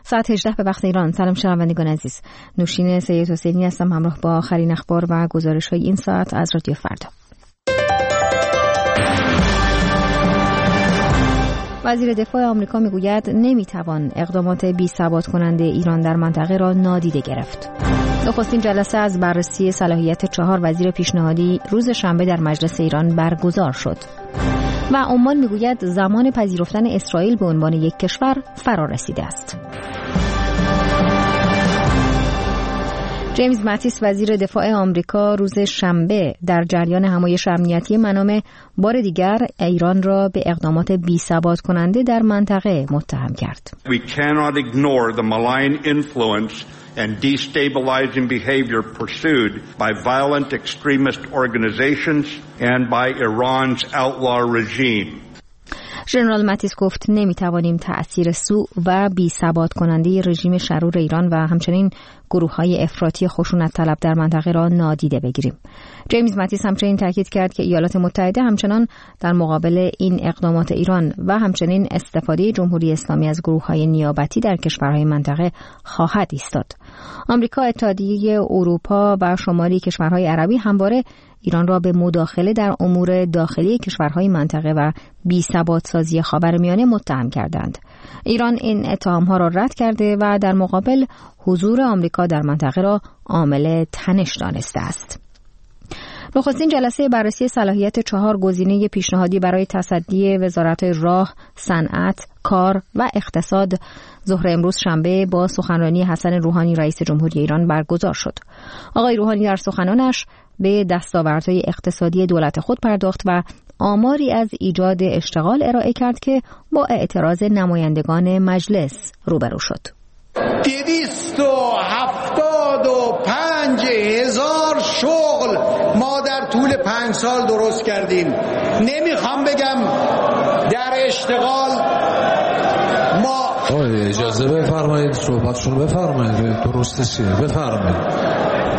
ساعت 18 به وقت ایران. سلام شنوندگان عزیز، نوشین سید حسینی هستم همراه با آخرین اخبار و گزارش‌های این ساعت از رادیو فردا. وزیر دفاع آمریکا میگوید نمیتوان اقدامات بی‌ثبات کننده ایران در منطقه را نادیده گرفت. نخستین جلسه از بررسی صلاحیت 4 وزیر پیشنهادی روز شنبه در مجلس ایران برگزار شد. و عمان میگوید زمان پذیرفتن اسرائیل به عنوان یک کشور فرا رسیده است. جیمز ماتیس وزیر دفاع آمریکا روز شنبه در جریان همایش امنیتی منامه بار دیگر ایران را به اقدامات بی‌ثبات کننده در منطقه متهم کرد. We cannot ignore the malign influence and destabilizing behavior pursued by violent extremist organizations and by Iran's outlaw regime. ژنرال ماتیس گفت نمیتوانیم تأثیر سوء و بی‌ثبات کننده رژیم شرور ایران و همچنین گروه‌های افراطی خشونت طلب در منطقه را نادیده بگیریم. جیمز ماتیس همچنین تاکید کرد که ایالات متحده همچنان در مقابل این اقدامات ایران و همچنین استفاده جمهوری اسلامی از گروه‌های نیابتی در کشورهای منطقه خواهد ایستاد. آمریکا، اتحادیه اروپا و شمالی کشورهای عربی همواره ایران را به مداخله در امور داخلی کشورهای منطقه و بی‌ثبات سازی خاورمیانه متهم کردند. ایران این اتهام‌ها را رد کرده و در مقابل حضور آمریکا در منطقه را عامل تنش دانسته است. نخستین جلسه بررسی صلاحیت 4 گزینه پیشنهادی برای تصدی وزارت‌های راه، صنعت، کار و اقتصاد ظهر امروز شنبه با سخنرانی حسن روحانی رئیس جمهوری ایران برگزار شد. آقای روحانی در سخنانش به دستاوردهای اقتصادی دولت خود پرداخت و آماری از ایجاد اشتغال ارائه کرد که با اعتراض نمایندگان مجلس روبرو شد. 275,000 شغل ما در طول 5 سال درست کردیم. نمیخوام بگم در اشتغال ما اجازه بفرمایید صحبتشون بفرمایید. درسته چیه؟ بفرمایید.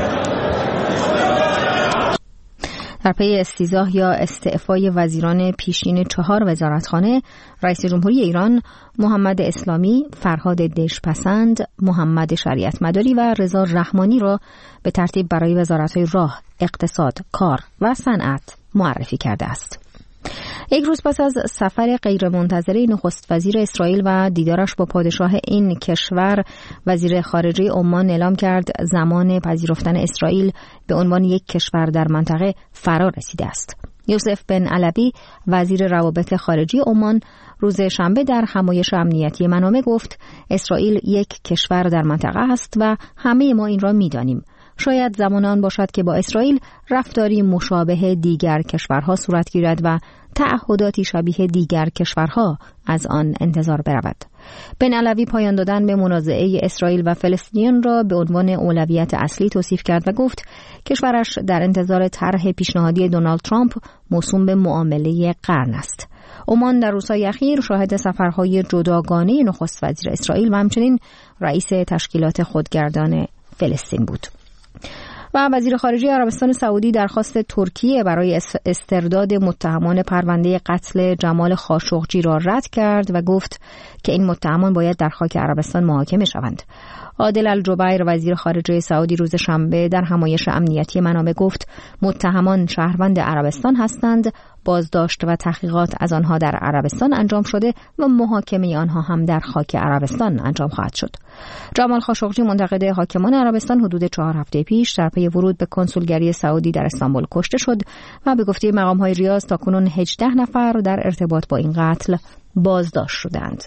در پی استیضاح یا استعفای وزیران پیشین 4 وزارتخانه، رئیس جمهوری ایران محمد اسلامی، فرهاد دژپسند، محمد شریعت مداری و رضا رحمانی را به ترتیب برای وزارت‌های راه، اقتصاد، کار و صنعت معرفی کرده است. یک روز پس از سفر غیرمنتظره نخست وزیر اسرائیل و دیدارش با پادشاه این کشور، وزیر خارجه عمان اعلام کرد زمان پذیرفتن اسرائیل به عنوان یک کشور در منطقه فرا رسیده است. یوسف بن علوی وزیر روابط خارجه عمان روز شنبه در همایش امنیتی منامه گفت اسرائیل یک کشور در منطقه است و همه ما این را می‌دانیم. شاید زمان آن باشد که با اسرائیل رفتاری مشابه دیگر کشورها صورت گیرد و تعهداتی شبیه دیگر کشورها از آن انتظار برود. بن علوی پایان دادن به منازعه اسرائیل و فلسطینیان را به عنوان اولویت اصلی توصیف کرد و گفت کشورش در انتظار طرح پیشنهادی دونالد ترامپ موسوم به معامله قرن است. عمان در روزهای اخیر شاهد سفرهای جداگانه نخست وزیر اسرائیل و همچنین رئیس تشکیلات خودگردان فلسطین بود. و وزیر خارجه عربستان سعودی درخواست ترکیه برای استرداد متهمان پرونده قتل جمال خاشقجی را رد کرد و گفت که این متهمان باید در خاک عربستان محاکمه شوند. عادل الجبیر وزیر خارجه سعودی روز شنبه در همایش امنیتی منامه گفت متهمان شهروند عربستان هستند، بازداشت و تحقیقات از آنها در عربستان انجام شده و محاکمه آنها هم در خاک عربستان انجام خواهد شد. جمال خاشقجی منتقد حاکمان عربستان حدود 4 هفته پیش در پی ورود به کنسولگری سعودی در استانبول کشته شد و به گفته مقام‌های ریاض تاکنون 18 نفر در ارتباط با این قتل بازداشت شدند.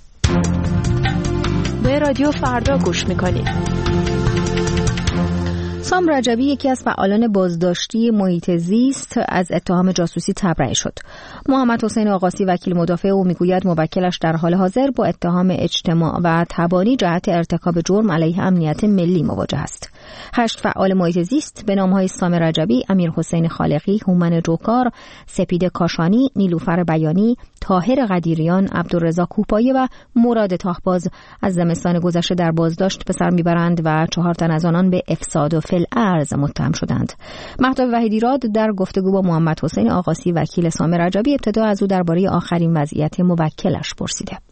به رادیو فردا گوش می‌کنید. سام رجبی یکی از فعالان بازداشتی محیط زیست از اتهام جاسوسی تبرئه شد. محمد حسین آقاسی وکیل مدافع او میگوید موکلش در حال حاضر با اتهام اجتماع و تبانی جهت ارتکاب جرم علیه امنیت ملی مواجه است. 8 فعال محیط زیست به نام‌های سام رجبی، امیر حسین خالقی، هومن جوکار، سپید کاشانی، نیلوفر بیانی، طاهر قدیریان، عبدالرضا کوپایی و مراد تاهباز از زمستان گذشته در بازداشت به سر میبرند و 4 تن از آنان به افساد و فی‌الارض متهم شدند. مهتاب وحیدیراد در گفتگو با محمد حسین آقاسی وکیل سام رجبی ابتدا از او درباره آخرین وضعیت موکلش پرسیده.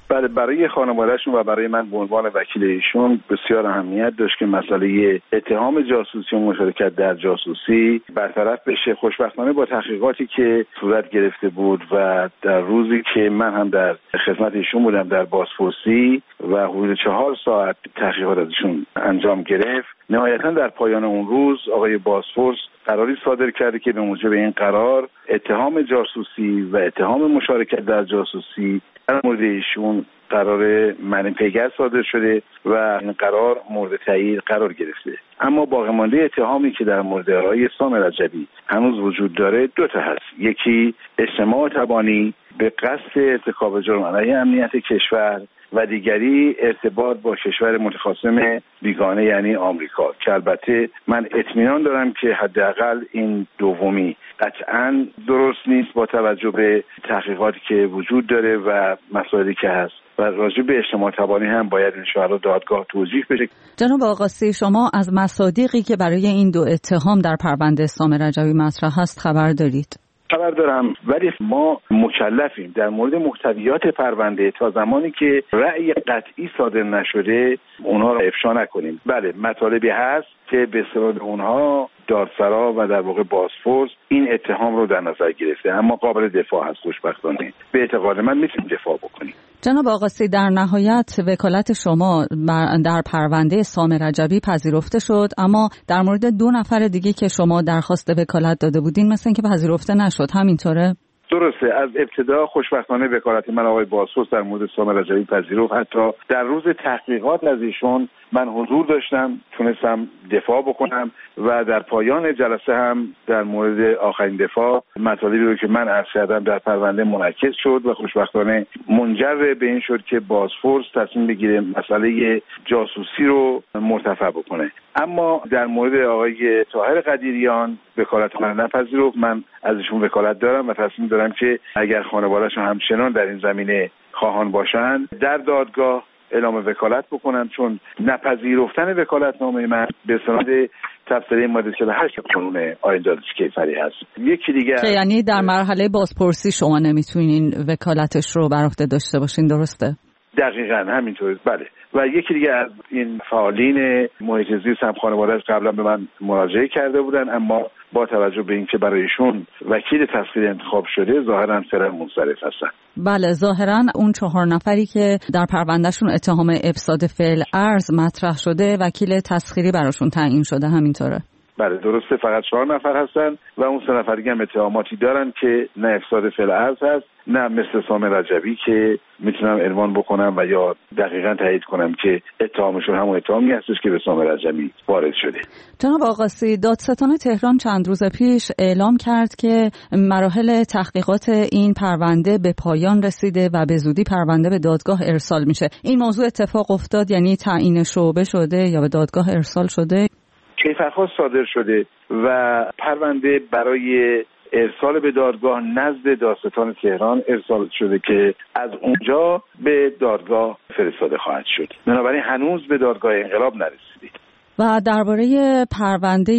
بله، برای خانوادهشون و برای من به عنوان وکیل ایشون بسیار اهمیت داشت که مسئله اتهام جاسوسی و مشارکت در جاسوسی برطرف بشه. خوشبختانه با تحقیقاتی که صورت گرفته بود و در روزی که من هم در خدمت ایشون بودم در بازپرسی و حدود 4 ساعت تحقیقات ازشون انجام گرفت، نهایتا در پایان اون روز آقای بازپرس قراری صادر کرده که به موجب این قرار اتهام جاسوسی و اتهام مشارکت در جاسوسی در مورد ایشون قرار منع پیگرد صادر شده و این قرار مورد تایید قرار گرفته. اما باقی مانده اتهامی که در مورد آقای سام رجبی هنوز وجود داره 2 تا هست. یکی اجتماع تبانی به قصد ارتکاب جرم علیه امنیت کشور و دیگری ارتباط با کشور متخاصم بیگانه یعنی آمریکا، که البته من اطمینان دارم که حداقل این دومی قطعاً درست نیست با توجه به تحقیقاتی که وجود داره و مسائلی که هست و راجع به اجتماع تبانی هم باید انشاءالله دادگاه توضیح بشه. جناب آقاسی، شما از مصادیقی که برای این 2 اتهام در پرونده سام رجبی مطرح هست خبر دارید؟ خبر دارم، ولی ما مکلفیم در مورد محتویات پرونده تا زمانی که رأی قطعی صادر نشده اونها را افشا نکنیم. بله، مطالبی هست که به استناد اونها دادسرا و در واقع بازپرس این اتهام رو در نظر گرفته، اما قابل دفاع هست. خوشبختانه به اعتقاد من میتونیم دفاع بکنیم. جناب آقاسی، در نهایت وکالت شما در پرونده سام رجبی پذیرفته شد، اما در مورد 2 نفر دیگه که شما درخواست وکالت داده بودین مثل اینکه پذیرفته نشد، همینطوره؟ درسته. از ابتدا خوشبختانه وکالت من آقای بازپرس در مورد سام رجبی پذیرفت. حتی در روز تحقیقات از ایشون من حضور داشتم، تونستم دفاع بکنم و در پایان جلسه هم در مورد آخرین دفاع مطالبی رو که من عرض کردم در پرونده منعکس شد و خوشبختانه منجر به این شد که بازپرس تصمیم بگیره مسئله جاسوسی رو مرتفع بکنه. اما در مورد آقای طاهر قدیریان وکالت من نپذیرفت. من از ایشون وکالت دارم و تصمیم دارم که اگر خانواده‌شون همچنان در این زمینه خواهان باشن در دادگاه اعلام وکالت بکنن، چون نپذیرفتن وکالتنامه من به سند تفسیر ماده 48 قانون آیین دادرسی کیفری هست. یکی دیگه که یعنی در مرحله بازپرسی شما نمیتونین وکالتش رو بر عهده داشته باشین، درسته؟ دقیقاً همینطوره. بله. و یکی دیگه از این فعالین محیط زیست هم خانواده‌اش قبلا به من مراجعه کرده بودن، اما با توجه به اینکه برایشون وکیل تسخیر انتخاب شده ظاهراً فعلا منصرف هستن. بله، ظاهراً اون 4 نفری که در پروندهشون اتهام افساد فعل ارز مطرح شده وکیل تسخیری براشون تعیین شده، همینطوره؟ بله درسته. فقط 4 نفر هستن و اون 3 نفر دیگه هم اتهاماتی دارن که نه افساد فعل ارز هست نه مثل سام رجبی که میتونم عنوان بکنم و یا دقیقاً تایید کنم که اتهامشون همون اتهامی هستش که به سام رجبی وارد شده. جناب آقاسی، دادستان تهران چند روز پیش اعلام کرد که مراحل تحقیقات این پرونده به پایان رسیده و به زودی پرونده به دادگاه ارسال میشه. این موضوع اتفاق افتاد؟ یعنی تعیین شعبه شده یا به دادگاه ارسال شده؟ کیفرخواست صادر شده و پرونده برای ارسال به دادگاه نزد دادستان تهران ارسال شده که از اونجا به دادگاه فرستاده خواهد شد. بنابراین هنوز به دادگاه انقلاب نرسیدید. و درباره پرونده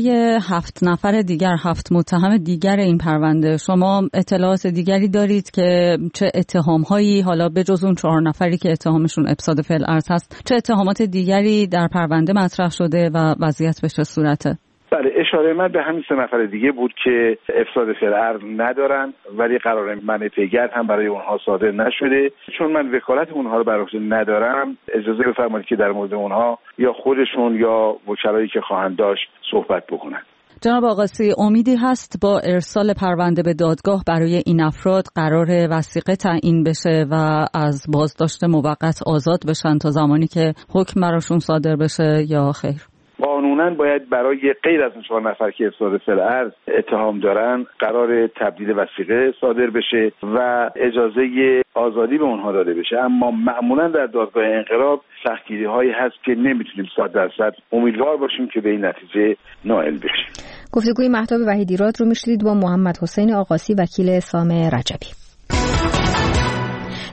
7 نفر دیگر، 7 متهم دیگر این پرونده شما اطلاعات دیگری دارید که چه اتهام‌هایی حالا به جز اون 4 نفری که اتهامشون افساد فعل ارز هست چه اتهامات دیگری در پرونده مطرح شده و وضعیت به چه صورته؟ بله، اشاره من به همین 3 نفر دیگه بود که افساد فعل ارز ندارن ولی قرار منع پیگرد هم برای اونها صادر نشده. چون من وکالت اونها رو بر عهده ندارم اجازه بفرمایید که در مورد اونها یا خودشون یا وکلایی که خواهند داشت صحبت بکنن. جناب آقاسی، امیدی هست با ارسال پرونده به دادگاه برای این افراد قرار وثیقه تعیین بشه و از بازداشت موقت آزاد بشن تا زمانی که حکم براشون صادر بشه یا خیر؟ قانونا باید برای غیر از اون 4 نفر که افساد فعل ارز اتهام دارن قرار تبدیل وثیقه صادر بشه و اجازه آزادی به اونها داده بشه. اما معمولا در دادگاه انقلاب سختگیری هایی هست که نمیتونیم 100% امیدوار باشیم که به این نتیجه نائل بشیم. گفتگوی مهتاب وحیدیراد رو میشنید با محمد حسین آقاسی وکیل سام رجبی.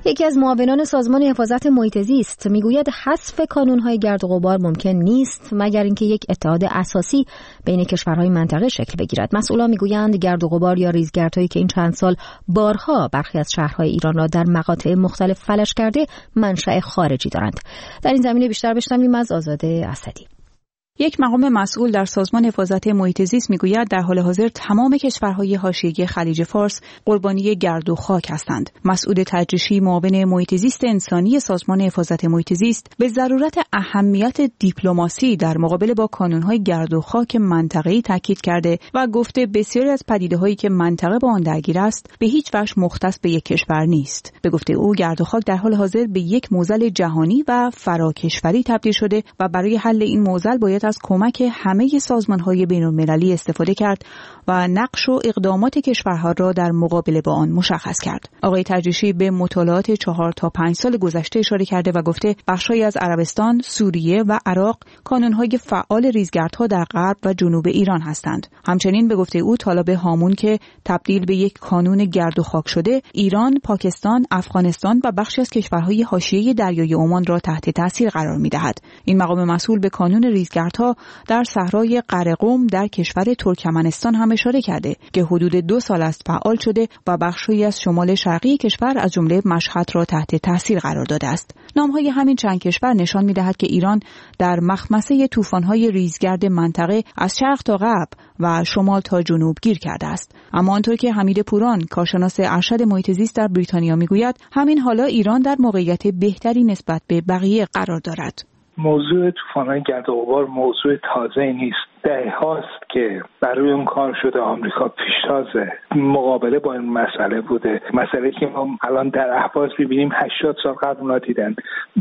یکی از معاونان سازمان حفاظت محیط زیست میگوید حذف کانون‌های گرد و غبار ممکن نیست مگر اینکه یک اتحاد اساسی بین کشورهای منطقه شکل بگیرد. مسئولان میگویند گرد و غبار یا ریزگردهایی که این چند سال بارها برخی از شهرهای ایران را در مقاطع مختلف فلج کرده منشأ خارجی دارند. در این زمینه بیشتر بشنویم از آزاده اسدی. یک مقام مسئول در سازمان حفاظت محیط زیست میگوید در حال حاضر تمام کشورهای حاشیه‌ای خلیج فارس قربانی گرد و خاک هستند. مسعود تجریشی، معاون محیط زیست انسانی سازمان حفاظت محیط زیست، به ضرورت اهمیت دیپلماسی در مقابله با کانون‌های گرد و خاک منطقه‌ای تاکید کرده و گفته بسیاری از پدیده‌هایی که منطقه با آن درگیر است به هیچ وجه مختص به یک کشور نیست. به گفته او گرد و خاک در حال حاضر به یک معضل جهانی و فراکشوری تبدیل شده و برای حل این معضل باید از کمک همه سازمان‌های بین‌المللی استفاده کرد و نقش و اقدامات کشورها را در مقابله با آن مشخص کرد. آقای تجریشی به مطالعات 4 تا 5 سال گذشته اشاره کرده و گفته بخش‌هایی از عربستان، سوریه و عراق کانون‌های فعال ریزگردها در غرب و جنوب ایران هستند. همچنین به گفته او تالاب هامون که تبدیل به یک کانون گرد و خاک شده، ایران، پاکستان، افغانستان و بخشی از کشورهای حاشیه دریای عمان را تحت تاثیر قرار می‌دهد. این مقام مسئول به کانون ریزگردها در صحرای قرقم در کشور ترکمنستان هم اشاره کرده که حدود 2 سال است فعال شده و بخشی از شمال شرقی کشور از جمله مشهد را تحت تاثیر قرار داده است. نام‌های همین چند کشور نشان می‌دهد که ایران در مخمسه طوفان‌های ریزگرد منطقه از شرق تا غرب و شمال تا جنوب گیر کرده است. اما آنطور که حمید پوران، کارشناس ارشد محیط زیست در بریتانیا میگوید، همین حالا ایران در موقعیت بهتری نسبت به بقیه قرار دارد. موضوع طوفان‌های گرد و غبار موضوع تازه نیست. دههاست که برای اون کار شده. آمریکا پیشتاز مقابله با این مسئله بوده. مسئله که ما الان در اهواز می‌بینیم 80 سال قبل اونا دیدن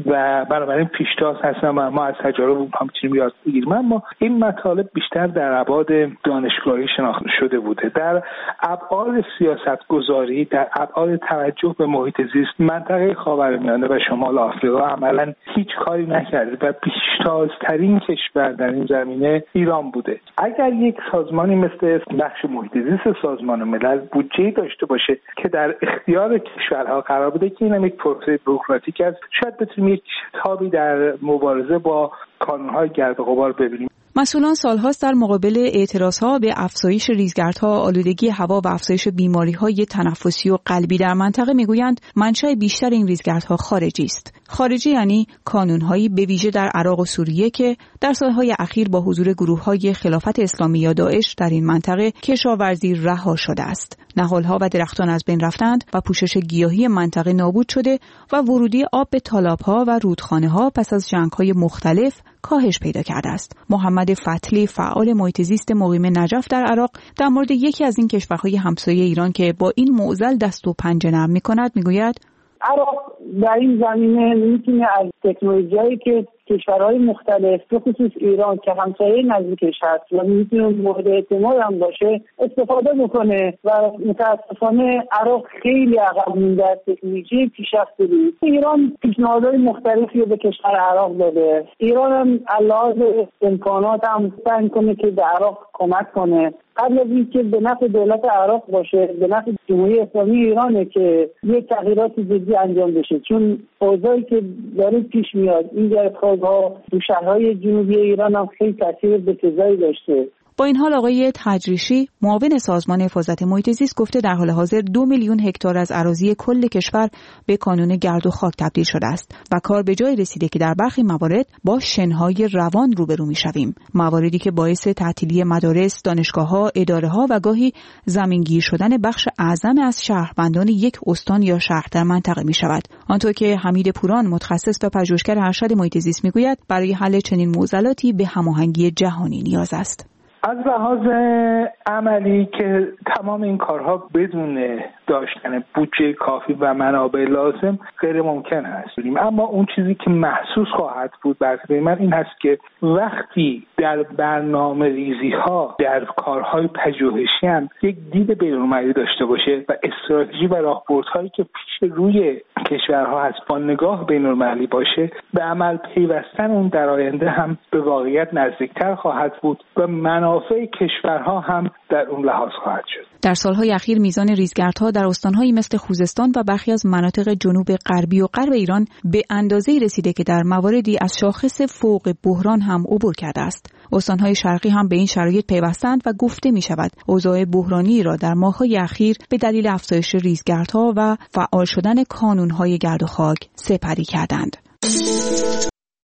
و بنابراین پیشتاز هستن و ما از تجارب هم می‌تونیم یاد بگیریم. اما این مطالب بیشتر در ابعاد دانشگاهی شناخته شده بوده. در ابعاد سیاست‌گذاری، در ابعاد توجه به محیط زیست، منطقه خاورمیانه و شمال آفریقا عملاً هیچ کاری نکرده و پیشتازترین کشور در این زمینه ایران بوده. اگر یک سازمانی مثل بخش محیط زیست سازمان ملل بودجه‌ای داشته باشه که در اختیار کشورها قرار بده که این هم یک پروسه بوروکراتیک است، شاید بتونیم یک شتابی در مبارزه با کانون‌های گرد و غبار ببینیم. مسئولان سالهاست در مقابل اعتراضها به افزایش ریزگردها، آلودگی هوا و افزایش بیماری‌های تنفسی و قلبی در منطقه میگویند منشأ بیشتر این ریزگردها خارجی است. خارجی یعنی کانون‌هایی به ویژه در عراق و سوریه که در سالهای اخیر با حضور گروه‌های خلافت اسلامی یا داعش در این منطقه کشاورزی رها شده است. نهال‌ها و درختان از بین رفتند و پوشش گیاهی منطقه نابود شده و ورودی آب به تالاب‌ها و رودخانه‌ها پس از جنگ‌های مختلف کاهش پیدا کرده است. محمد فتلی، فعال محیط زیست مقیم نجف در عراق، در مورد یکی از این کشورهای همسایه ایران که با این معضل دست و پنجه نرم می‌کند میگوید عراق در این زمینه میتونه از تکنولوژیایی که کشورهای مختلف به خصوص ایران که همسایه نزدیکش هست و میتونه مورد اعتماد هم باشه استفاده بکنه و متاسفانه عراق خیلی عقب مونده از تکنولوژی پیشرفته بود. ایران پیشنهادهای مختلفی رو به کشور عراق داده. ایران هم علاوه امکانات هم سعی کنه که به عراق کمک کنه. قبل از اینکه به نفع دولت عراق باشه، به نفع جمهوری اسلامی ایرانه که یک تغییرات جدی انجام بشه، چون اوضاعی که داره پیش میاد این گردها تو شهرهای جنوبی ایران هم خیلی تاثیر بسزایی داشته. با این حال آقای تجریشی، معاون سازمان حفاظت محیط زیست، گفته در حال حاضر 2 میلیون هکتار از اراضی کل کشور به کانون گرد و خاک تبدیل شده است و کار به جای رسیده که در برخی موارد با شنهای روان روبرو می‌شویم، مواردی که باعث تعطیلی مدارس، دانشگاه‌ها، اداره‌ها و گاهی زمینگیر شدن بخش اعظم از شهروندان یک استان یا شهر در منطقه می‌شود. آنطور که حمید پوران، متخصص و پژوهشگر ارشد محیط زیست می‌گوید، برای حل چنین معضلاتی به هماهنگی جهانی نیاز است. از لحاظ عملی که تمام این کارها بدون داشتن بودجه کافی و منابع لازم غیر ممکن هست. اما اون چیزی که محسوس خواهد بود برای من این هست که وقتی در برنامه ریزی ها در کارهای پژوهشی هم یک دید بین‌المللی داشته باشه و استراتژی و راهبردهایی که پیش روی کشورها هست با نگاه بین‌المللی باشه، به عمل پیوستن اون در آینده هم به واقعیت نزدیکتر خواهد بود و منابع منافع کشورها هم در اون لحاظ خواهد شد. در سالهای اخیر میزان ریزگردها در استانهایی مثل خوزستان و برخی از مناطق جنوب غربی و غرب ایران به اندازه‌ای رسیده که در مواردی از شاخص فوق بحران هم عبور کرده است. استانهای شرقی هم به این شرایط پیوستند و گفته می شود اوضاع بحرانی را در ماه‌های اخیر به دلیل افزایش ریزگردها و فعال شدن کانونهای گرد و خاک سپری کردند.